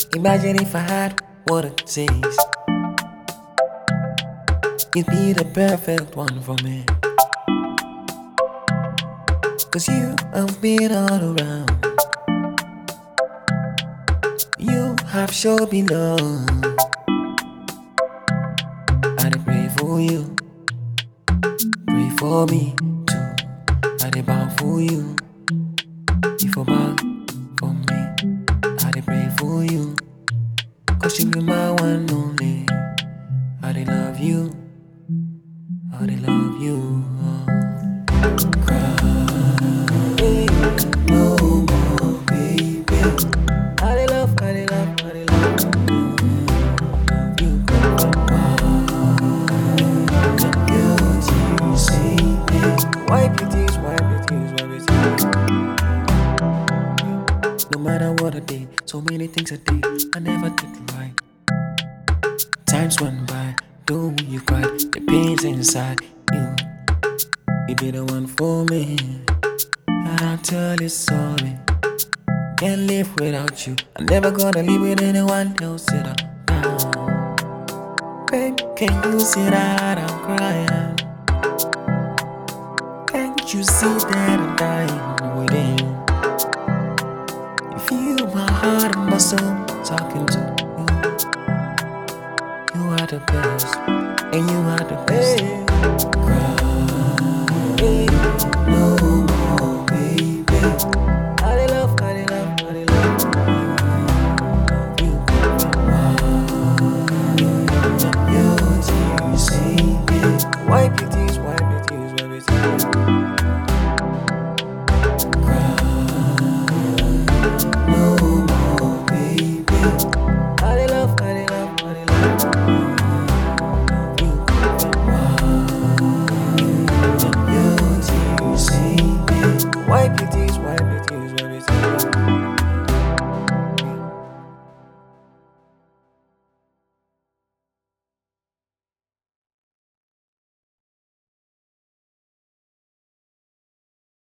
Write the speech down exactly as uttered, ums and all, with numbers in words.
Imagine if I had what it takes. You'd be the perfect one for me. Cause you have been all around. You have showed me love. I dey pray for you, pray for me too. I dey bow for you, you for bow for me. I dey pray for you, cause you be my one only. I dey love you, I dey love you. Cry no more, baby. I dey love, I dey love, I dey love you. You see me. Wipe your tears, wipe your tears, wipe your tears. No matter what I did, so many things I did, I never did right. Times went by, though you cried, the pain's inside you. You be the one for me, and I'll tell you sorry. Can't live without you. I'm never gonna live with anyone else. Sit down, babe. Can you see that I'm crying? Can't you see that I'm dying within you? You feel my heart and my soul talking to you. You are the best, and you are the best. Cry